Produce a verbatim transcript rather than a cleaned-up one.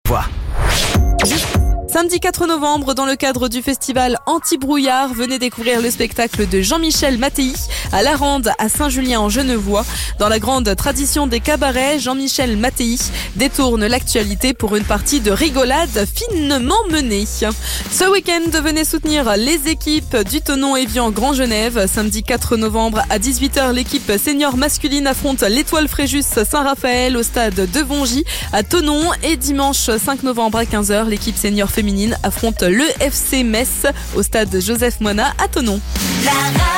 Samedi quatre novembre, dans le cadre du festival Anti-Brouillard, venez découvrir le spectacle de Jean-Michel Mattei à La Rande, à Saint-Julien-en-Genevois. Dans la grande tradition des cabarets, Jean-Michel Mattei détourne l'actualité pour une partie de rigolade finement menée. Ce week-end, venez soutenir les équipes du Thonon-Évian Grand Genève. Samedi quatre novembre à dix-huit heures, l'équipe senior masculine affronte l'Étoile Fréjus Saint-Raphaël au stade de Vongy à Thonon. Et dimanche cinq novembre à quinze heures, l'équipe senior féminine affronte le F C Metz au stade Joseph Moina à Thonon. La